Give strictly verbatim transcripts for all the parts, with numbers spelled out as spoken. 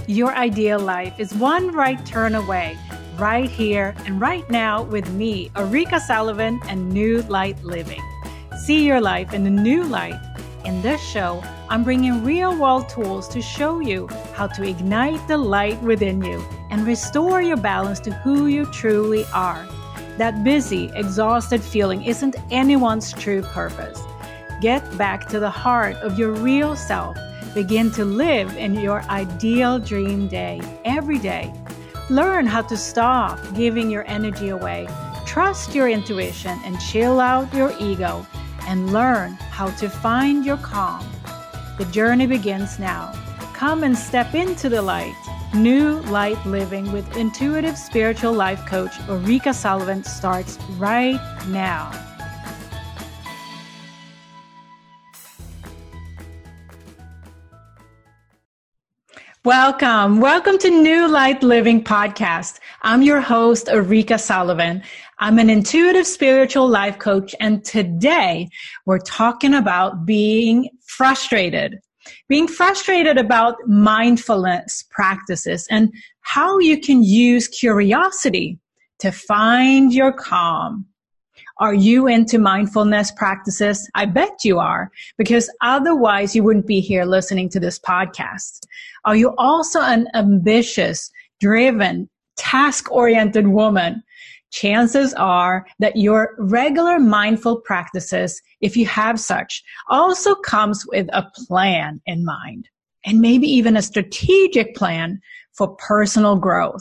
Your ideal life is one right turn away, right here and right now with me, Ulrika Sullivan, and New Light Living. See your life in a new light. In this show, I'm bringing real-world tools to show you how to ignite the light within you and restore your balance to who you truly are. That busy, exhausted feeling isn't anyone's true purpose. Get back to the heart of your real self. Begin to live in your ideal dream day every day. Learn how to stop giving your energy away. Trust your intuition and chill out your ego. And learn how to find your calm. The journey begins now. Come and step into the light. New Light Living with intuitive spiritual life coach Ulrika Sullivan starts right now. Welcome. Welcome to New Light Living podcast. I'm your host, Ulrika Sullivan. I'm an intuitive spiritual life coach, and today we're talking about being frustrated. Being frustrated about mindfulness practices and how you can use curiosity to find your calm. Are you into mindfulness practices? I bet you are, because otherwise you wouldn't be here listening to this podcast. Are you also an ambitious, driven, task-oriented woman? Chances are that your regular mindful practices, if you have such, also comes with a plan in mind, and maybe even a strategic plan for personal growth.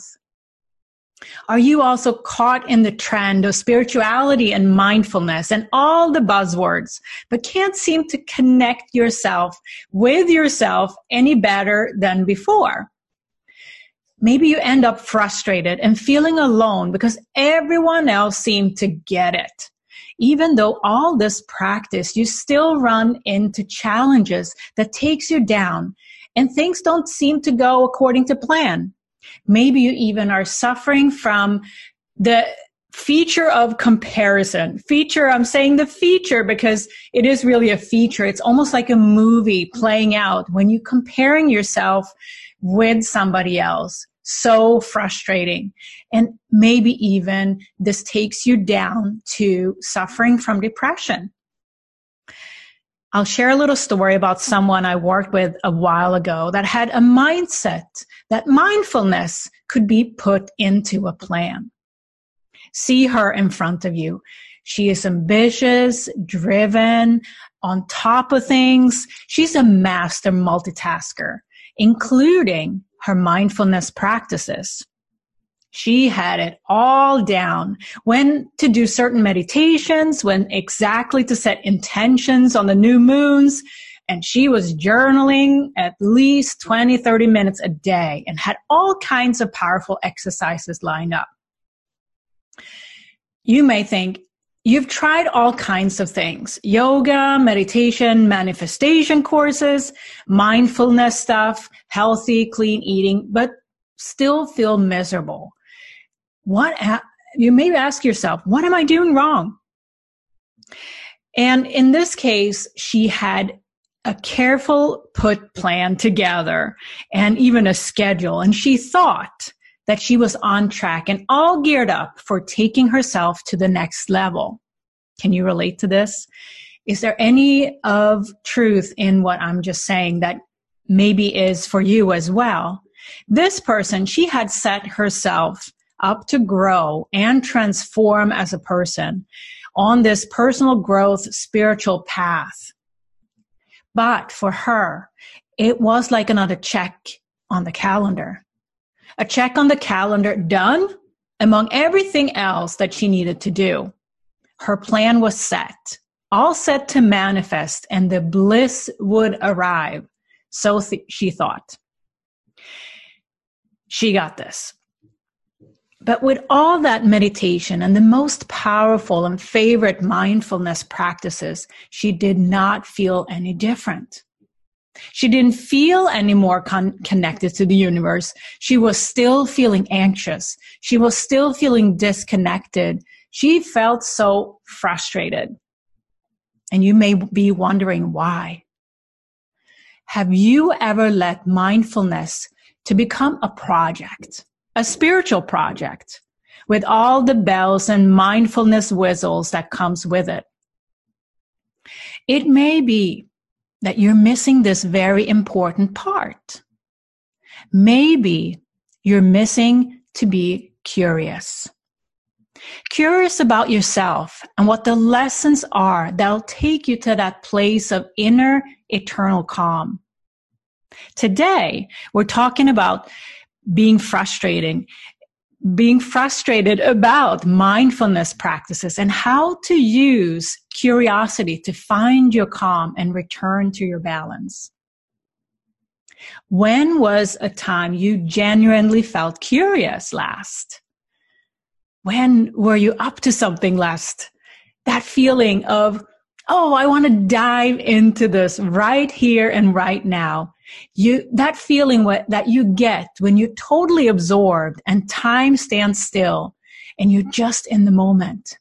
Are you also caught in the trend of spirituality and mindfulness and all the buzzwords, but can't seem to connect yourself with yourself any better than before? Maybe you end up frustrated and feeling alone because everyone else seemed to get it. Even though all this practice, you still run into challenges that takes you down and things don't seem to go according to plan. Maybe you even are suffering from the feature of comparison. Feature, I'm saying the feature because it is really a feature. It's almost like a movie playing out when you're comparing yourself with somebody else. So frustrating. And maybe even this takes you down to suffering from depression. I'll share a little story about someone I worked with a while ago that had a mindset that mindfulness could be put into a plan. See her in front of you. She is ambitious, driven, on top of things. She's a master multitasker, including her mindfulness practices. She had it all down. When to do certain meditations, when exactly to set intentions on the new moons. And she was journaling at least twenty, thirty minutes a day and had all kinds of powerful exercises lined up. You may think, you've tried all kinds of things: yoga, meditation, manifestation courses, mindfulness stuff, healthy, clean eating, but still feel miserable. What you may ask yourself, what am I doing wrong? And in this case, she had a careful put plan together and even a schedule. And she thought that she was on track and all geared up for taking herself to the next level. Can you relate to this? Is there any of truth in what I'm just saying that maybe is for you as well? This person, she had set herself up to grow and transform as a person on this personal growth spiritual path. But for her, it was like another check on the calendar. A check on the calendar done among everything else that she needed to do. Her plan was set, all set to manifest, and the bliss would arrive. So th- she thought. She got this. But with all that meditation and the most powerful and favorite mindfulness practices, she did not feel any different. She didn't feel any more con- connected to the universe. She was still feeling anxious. She was still feeling disconnected. She felt so frustrated. And you may be wondering why. Have you ever let mindfulness to become a project, a spiritual project, with all the bells and mindfulness whistles that comes with it. It may be that you're missing this very important part. Maybe you're missing to be curious. Curious about yourself and what the lessons are that'll take you to that place of inner eternal calm. Today, we're talking about being frustrating, being frustrated about mindfulness practices and how to use curiosity to find your calm and return to your balance. When was a time you genuinely felt curious last? When were you up to something last? That feeling of, oh, I want to dive into this right here and right now. You, that feeling what, that you get when you're totally absorbed and time stands still and you're just in the moment.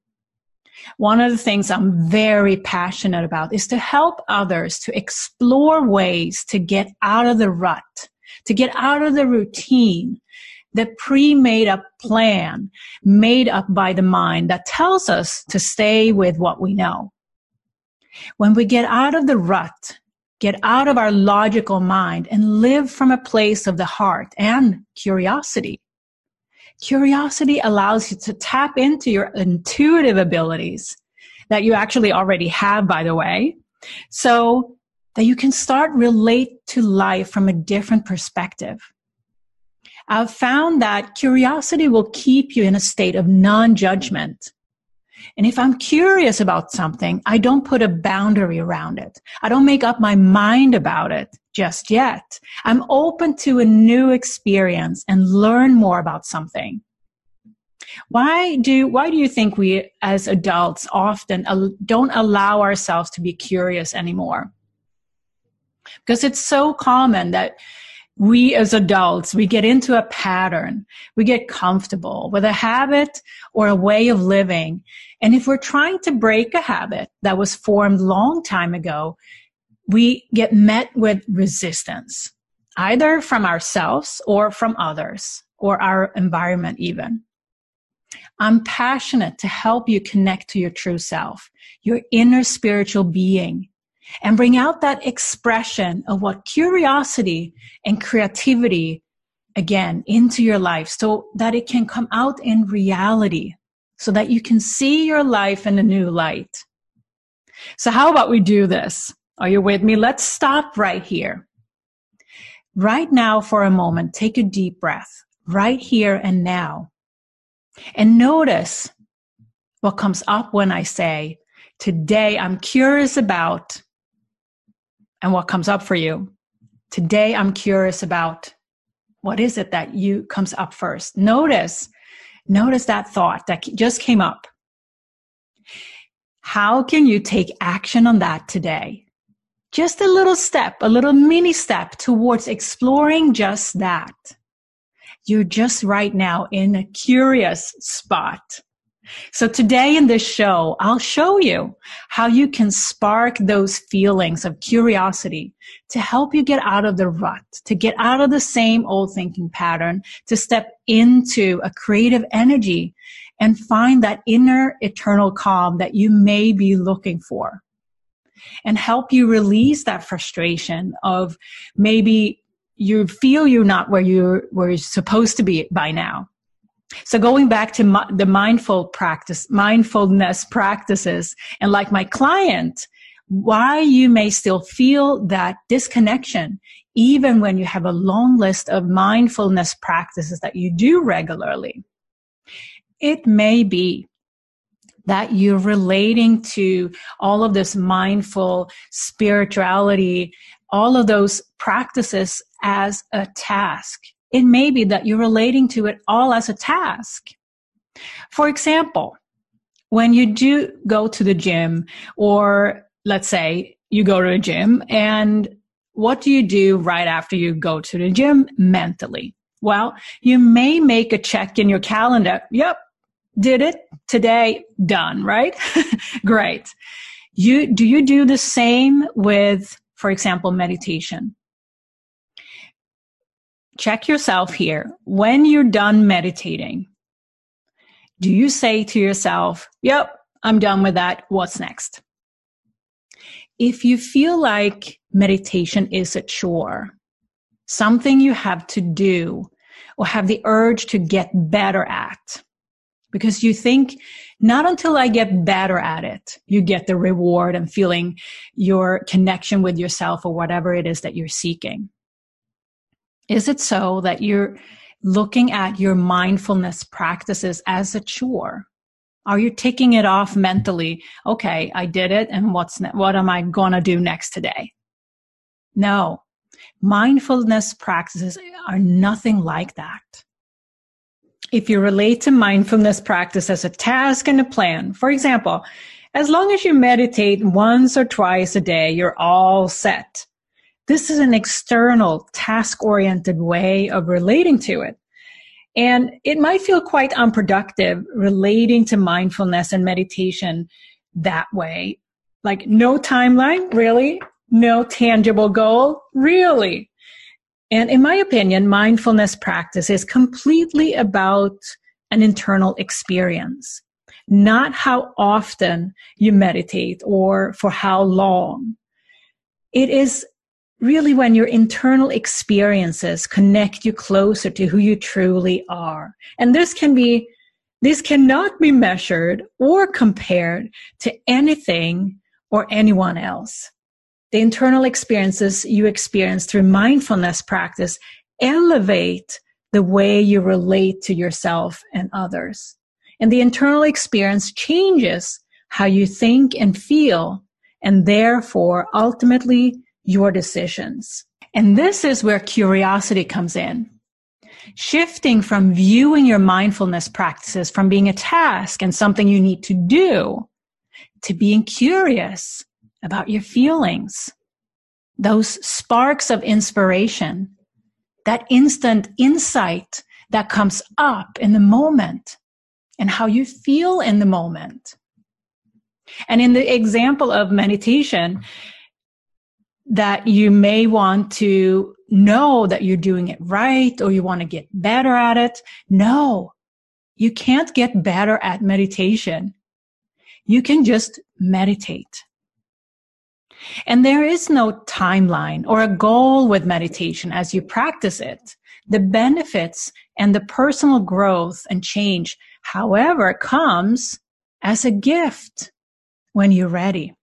One of the things I'm very passionate about is to help others to explore ways to get out of the rut, to get out of the routine, the pre-made up plan made up by the mind that tells us to stay with what we know. When we get out of the rut, get out of our logical mind and live from a place of the heart and curiosity. Curiosity allows you to tap into your intuitive abilities that you actually already have, by the way, so that you can start relate to life from a different perspective. I've found that curiosity will keep you in a state of non-judgment. And if I'm curious about something, I don't put a boundary around it. I don't make up my mind about it just yet. I'm open to a new experience and learn more about something. Why do, why do you think we as adults often don't allow ourselves to be curious anymore? Because it's so common that we as adults, we get into a pattern. We get comfortable with a habit or a way of living. And if we're trying to break a habit that was formed a long time ago, we get met with resistance, either from ourselves or from others or our environment even. I'm passionate to help you connect to your true self, your inner spiritual being, and bring out that expression of what curiosity and creativity, again, into your life so that it can come out in reality, so that you can see your life in a new light. So how about we do this? Are you with me? Let's stop right here. Right now, for a moment, take a deep breath, right here and now. And notice what comes up when I say, today I'm curious about, and what comes up for you. Today I'm curious about, what is it that you comes up first? Notice, notice that thought that just came up. How can you take action on that today? Just a little step, a little mini step towards exploring just that. You're just right now in a curious spot. So today in this show, I'll show you how you can spark those feelings of curiosity to help you get out of the rut, to get out of the same old thinking pattern, to step into a creative energy and find that inner eternal calm that you may be looking for, and help you release that frustration of maybe you feel you're not where you're, where you're supposed to be by now. So going back to my, the mindful practice, mindfulness practices, and like my client, why you may still feel that disconnection, even when you have a long list of mindfulness practices that you do regularly. It may be that you're relating to all of this mindful spirituality, all of those practices as a task. It may be that you're relating to it all as a task. For example, when you do go to the gym, or let's say you go to a gym, and what do you do right after you go to the gym mentally? Well, you may make a check in your calendar. Yep, did it today, done, right? Great. You, do you do the same with, for example, meditation? check yourself here. When you're done meditating, do you say to yourself, yep, I'm done with that. What's next? If you feel like meditation is a chore, something you have to do or have the urge to get better at, because you think, not until I get better at it, you get the reward and feeling your connection with yourself or whatever it is that you're seeking. Is it so that you're looking at your mindfulness practices as a chore? Are you ticking it off mentally? Okay, I did it, and what's ne- what am I going to do next today? No. Mindfulness practices are nothing like that. If you relate to mindfulness practice as a task and a plan, for example, as long as you meditate once or twice a day, you're all set. This is an external, task-oriented way of relating to it. And it might feel quite unproductive relating to mindfulness and meditation that way. Like, no timeline, really? No tangible goal, really? And in my opinion, mindfulness practice is completely about an internal experience, not how often you meditate or for how long. It is really when your internal experiences connect you closer to who you truly are. And this can be, this cannot be measured or compared to anything or anyone else. The internal experiences you experience through mindfulness practice elevate the way you relate to yourself and others. And the internal experience changes how you think and feel, and therefore, ultimately, your decisions. And this is where curiosity comes in. Shifting from viewing your mindfulness practices from being a task and something you need to do to being curious about your feelings, those sparks of inspiration, that instant insight that comes up in the moment and how you feel in the moment. And in the example of meditation, that you may want to know that you're doing it right or you want to get better at it. No, you can't get better at meditation. You can just meditate. And there is no timeline or a goal with meditation as you practice it. The benefits and the personal growth and change, however, comes as a gift when you're ready.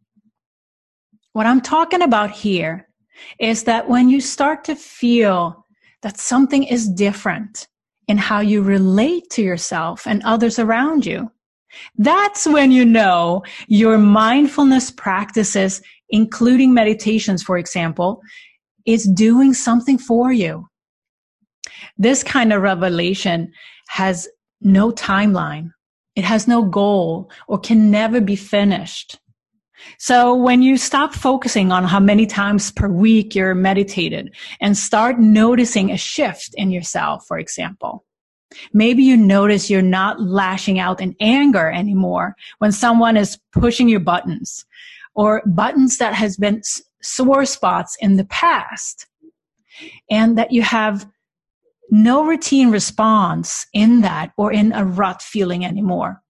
What I'm talking about here is that when you start to feel that something is different in how you relate to yourself and others around you, that's when you know your mindfulness practices, including meditations, for example, is doing something for you. This kind of revelation has no timeline. It has no goal or can never be finished. So when you stop focusing on how many times per week you're meditated and start noticing a shift in yourself, for example, maybe you notice you're not lashing out in anger anymore when someone is pushing your buttons or buttons that has been sore spots in the past, and that you have no routine response in that or in a rut feeling anymore.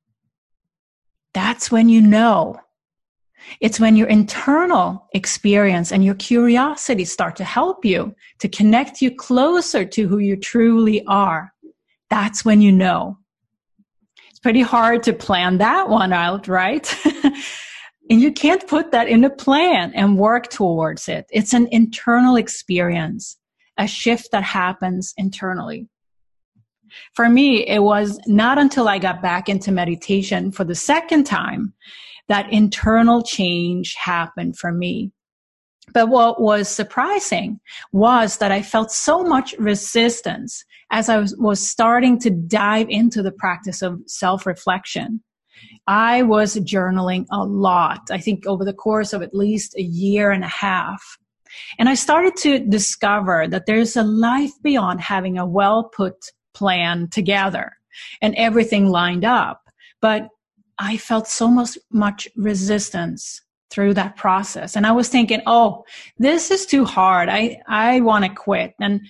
That's when you know. It's when your internal experience and your curiosity start to help you, to connect you closer to who you truly are. That's when you know. It's pretty hard to plan that one out, right? And you can't put that in a plan and work towards it. It's an internal experience, a shift that happens internally. For me, it was not until I got back into meditation for the second time that internal change happened for me. But what was surprising was that I felt so much resistance as I was, was starting to dive into the practice of self-reflection. I was journaling a lot, I think over the course of at least a year and a half. And I started to discover that there's a life beyond having a well-put plan together and everything lined up. But I felt so much, much resistance through that process. And I was thinking, oh, this is too hard. I, I want to quit. And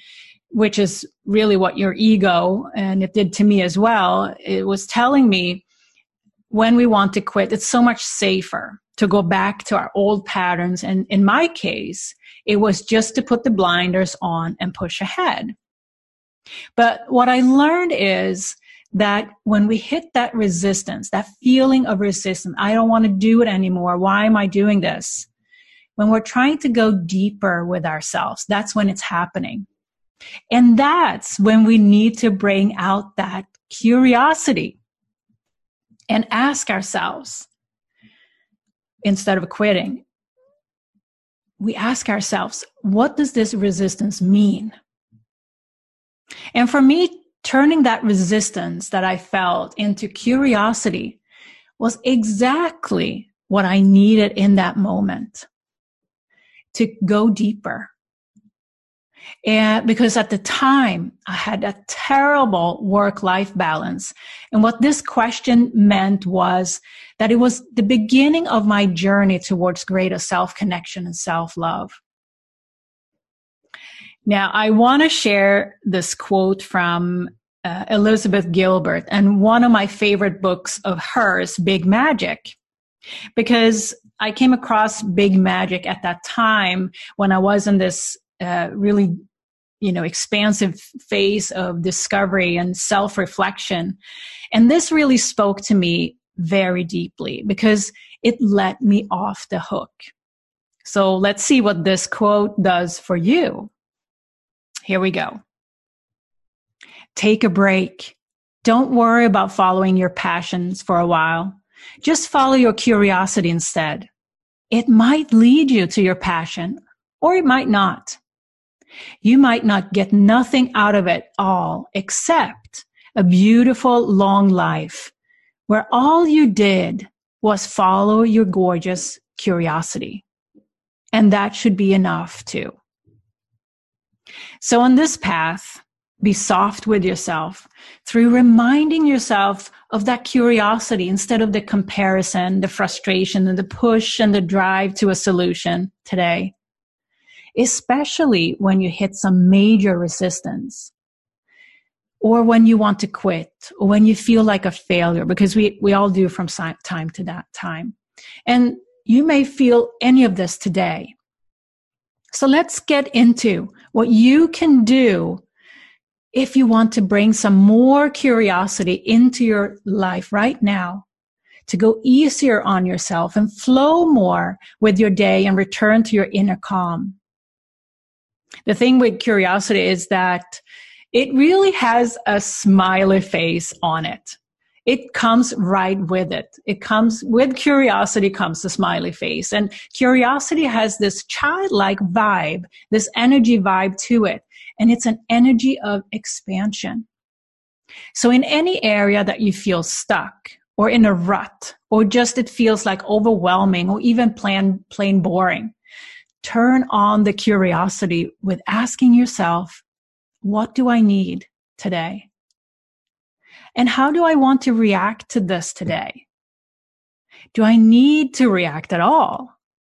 which is really what your ego, and it did to me as well, it was telling me when we want to quit, it's so much safer to go back to our old patterns. And in my case, it was just to put the blinders on and push ahead. But what I learned is that when we hit that resistance, that feeling of resistance, I don't want to do it anymore. Why am I doing this? When we're trying to go deeper with ourselves, that's when it's happening. And that's when we need to bring out that curiosity and ask ourselves, instead of quitting, we ask ourselves, what does this resistance mean? And for me, turning that resistance that I felt into curiosity was exactly what I needed in that moment, to go deeper. And because at the time I had a terrible work-life balance. And what this question meant was that it was the beginning of my journey towards greater self-connection and self-love. Now, I want to share this quote from uh, Elizabeth Gilbert and one of my favorite books of hers, Big Magic, because I came across Big Magic at that time when I was in this uh, really, you know, expansive phase of discovery and self-reflection. And this really spoke to me very deeply because it let me off the hook. So let's see what this quote does for you. Here we go. Take a break. Don't worry about following your passions for a while. Just follow your curiosity instead. It might lead you to your passion, or it might not. You might not get nothing out of it all except a beautiful long life where all you did was follow your gorgeous curiosity. And that should be enough too. So on this path, be soft with yourself through reminding yourself of that curiosity instead of the comparison, the frustration, and the push and the drive to a solution today, especially when you hit some major resistance or when you want to quit or when you feel like a failure, because we, we all do from time to that time. And you may feel any of this today. So let's get into what you can do if you want to bring some more curiosity into your life right now, to go easier on yourself and flow more with your day and return to your inner calm. The thing with curiosity is that it really has a smiley face on it. It comes right with it. It comes with curiosity comes the smiley face. And curiosity has this childlike vibe, this energy vibe to it. And it's an energy of expansion. So in any area that you feel stuck or in a rut, or just it feels like overwhelming or even plain, plain boring, turn on the curiosity with asking yourself, what do I need today? And how do I want to react to this today? Do I need to react at all?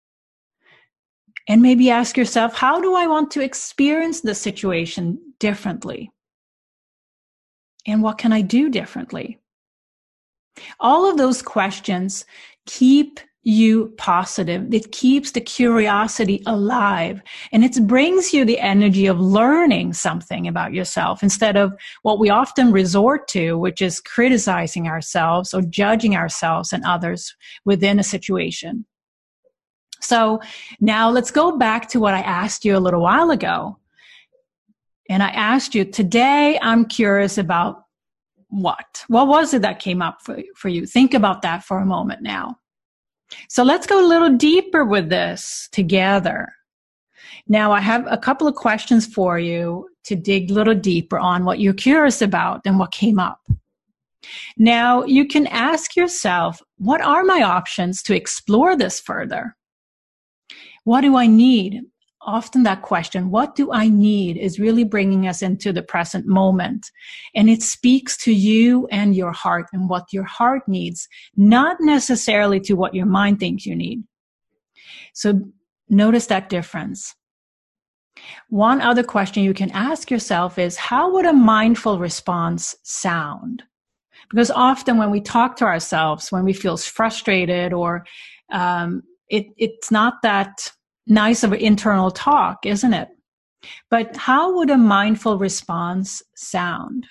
And maybe ask yourself, how do I want to experience this situation differently? And what can I do differently? All of those questions keep you positive. It keeps the curiosity alive, and it brings you the energy of learning something about yourself instead of what we often resort to, which is criticizing ourselves or judging ourselves and others within a situation. So now let's go back to what I asked you a little while ago. And I asked you, today I'm curious about what? What was it that came up for, for you? Think about that for a moment now. So let's go a little deeper with this together. Now, I have a couple of questions for you to dig a little deeper on what you're curious about and what came up. Now, you can ask yourself, what are my options to explore this further? What do I need? Often that question, what do I need, is really bringing us into the present moment. And it speaks to you and your heart and what your heart needs, not necessarily to what your mind thinks you need. So notice that difference. One other question you can ask yourself is, how would a mindful response sound? Because often when we talk to ourselves, when we feel frustrated or um, it, it's not that nice of an internal talk, isn't it? But how would a mindful response sound?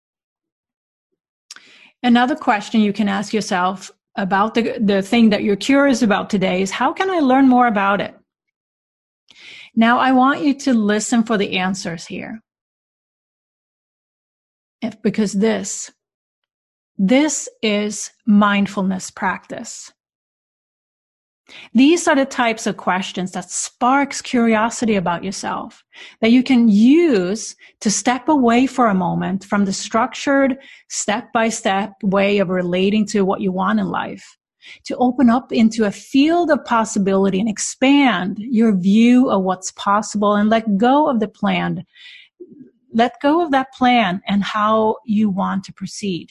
Another question you can ask yourself about the, the thing that you're curious about today is, how can I learn more about it? Now, I want you to listen for the answers here. If, because this, this is mindfulness practice. These are the types of questions that sparks curiosity about yourself, that you can use to step away for a moment from the structured, step-by-step way of relating to what you want in life, to open up into a field of possibility and expand your view of what's possible and let go of the plan. Let go of that plan and how you want to proceed.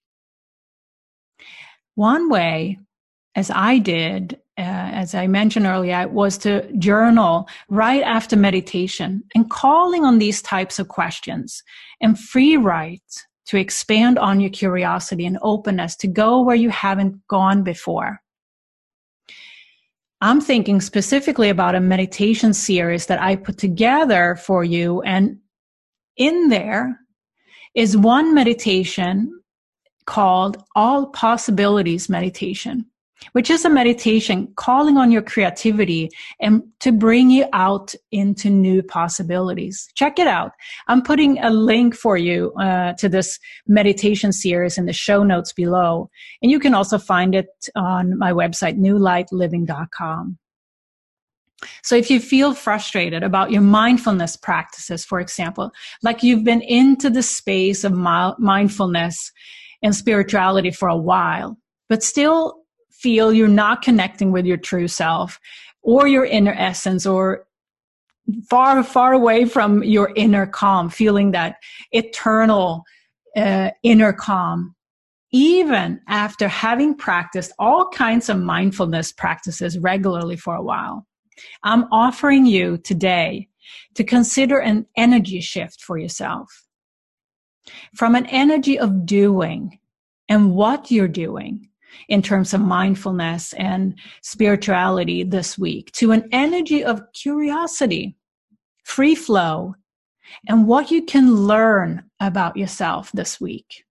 One way, as I did, Uh, as I mentioned earlier, was to journal right after meditation and calling on these types of questions and free write to expand on your curiosity and openness to go where you haven't gone before. I'm thinking specifically about a meditation series that I put together for you, and in there is one meditation called All Possibilities Meditation, which is a meditation calling on your creativity and to bring you out into new possibilities. Check it out. I'm putting a link for you uh, to this meditation series in the show notes below. And you can also find it on my website, new light living dot com. So if you feel frustrated about your mindfulness practices, for example, like you've been into the space of mindfulness and spirituality for a while, but still feel you're not connecting with your true self or your inner essence, or far, far away from your inner calm, feeling that eternal uh, inner calm, even after having practiced all kinds of mindfulness practices regularly for a while, I'm offering you today to consider an energy shift for yourself. From an energy of doing and what you're doing in terms of mindfulness and spirituality this week, to an energy of curiosity, free flow, and what you can learn about yourself this week.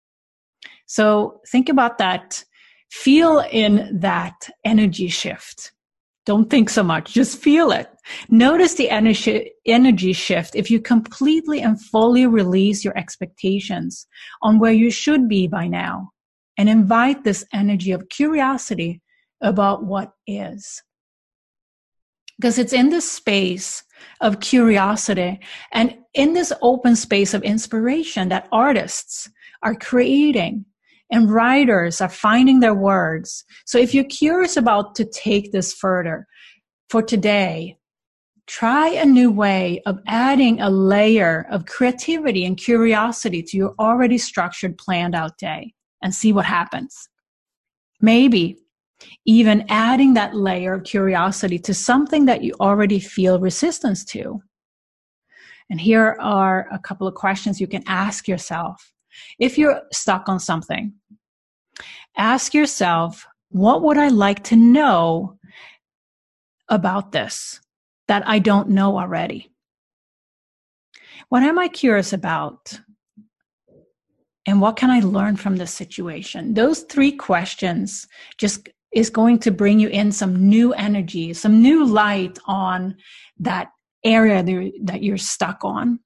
So think about that. Feel in that energy shift. Don't think so much. Just feel it. Notice the energy, energy shift if you completely and fully release your expectations on where you should be by now, and invite this energy of curiosity about what is. Because it's in this space of curiosity and in this open space of inspiration that artists are creating and writers are finding their words. So if you're curious about to take this further, for today, try a new way of adding a layer of creativity and curiosity to your already structured, planned out day, and see what happens. Maybe even adding that layer of curiosity to something that you already feel resistance to. And here are a couple of questions you can ask yourself. If you're stuck on something, ask yourself, what would I like to know about this that I don't know already? What am I curious about? And what can I learn from this situation? Those three questions just is going to bring you in some new energy, some new light on that area that you're stuck on.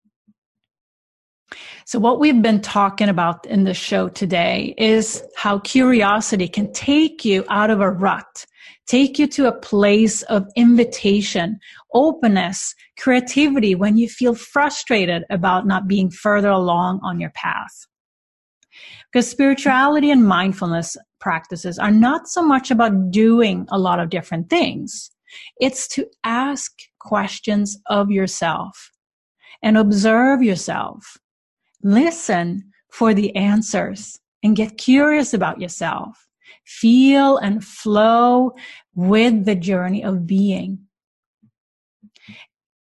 So what we've been talking about in the show today is how curiosity can take you out of a rut, take you to a place of invitation, openness, creativity when you feel frustrated about not being further along on your path. Because spirituality and mindfulness practices are not so much about doing a lot of different things. It's to ask questions of yourself and observe yourself. Listen for the answers and get curious about yourself. Feel and flow with the journey of being.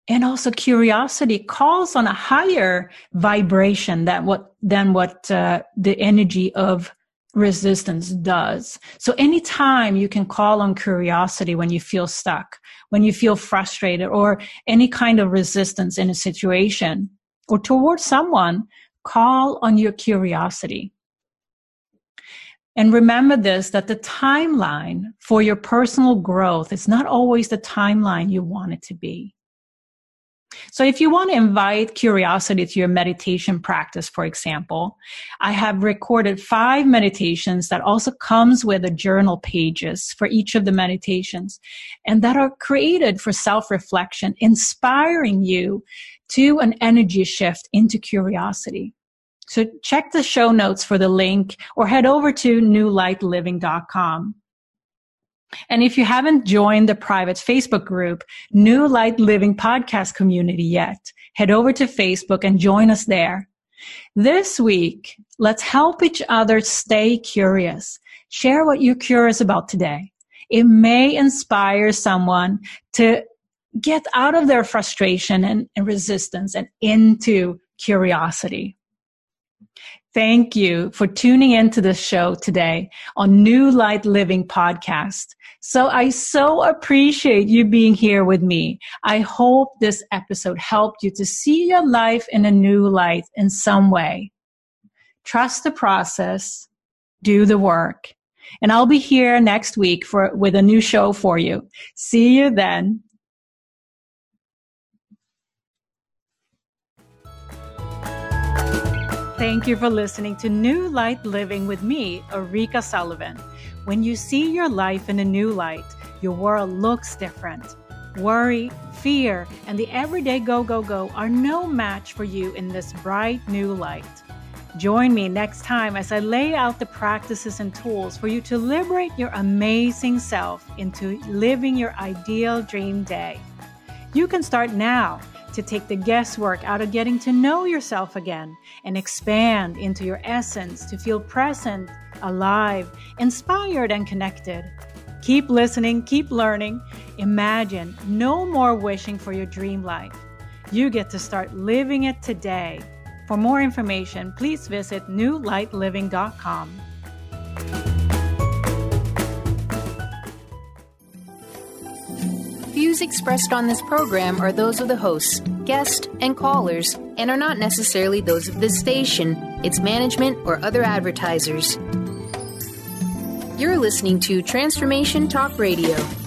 And also curiosity calls on a higher vibration than what, than what uh, the energy of resistance does. So anytime you can call on curiosity when you feel stuck, when you feel frustrated, or any kind of resistance in a situation or towards someone, call on your curiosity. And remember this, that the timeline for your personal growth is not always the timeline you want it to be. So if you want to invite curiosity to your meditation practice, for example, I have recorded five meditations that also comes with the journal pages for each of the meditations, and that are created for self-reflection, inspiring you to an energy shift into curiosity. So check the show notes for the link, or head over to new light living dot com. And if you haven't joined the private Facebook group, New Light Living Podcast Community yet, head over to Facebook and join us there. This week, let's help each other stay curious. Share what you're curious about today. It may inspire someone to get out of their frustration and, and resistance and into curiosity. Thank you for tuning into this show today on New Light Living Podcast. So I so appreciate you being here with me. I hope this episode helped you to see your life in a new light in some way. Trust the process, do the work, and I'll be here next week for with a new show for you. See you then. Thank you for listening to New Light Living with me, Erika Sullivan. When you see your life in a new light, your world looks different. Worry, fear, and the everyday go, go, go are no match for you in this bright new light. Join me next time as I lay out the practices and tools for you to liberate your amazing self into living your ideal dream day. You can start now to take the guesswork out of getting to know yourself again and expand into your essence to feel present, alive, inspired, and connected. Keep listening, keep learning. Imagine no more wishing for your dream life. You get to start living it today. For more information, please visit new light living dot com. Views expressed on this program are those of the hosts, guests, and callers, and are not necessarily those of this station, its management, or other advertisers. You're listening to Transformation Talk Radio.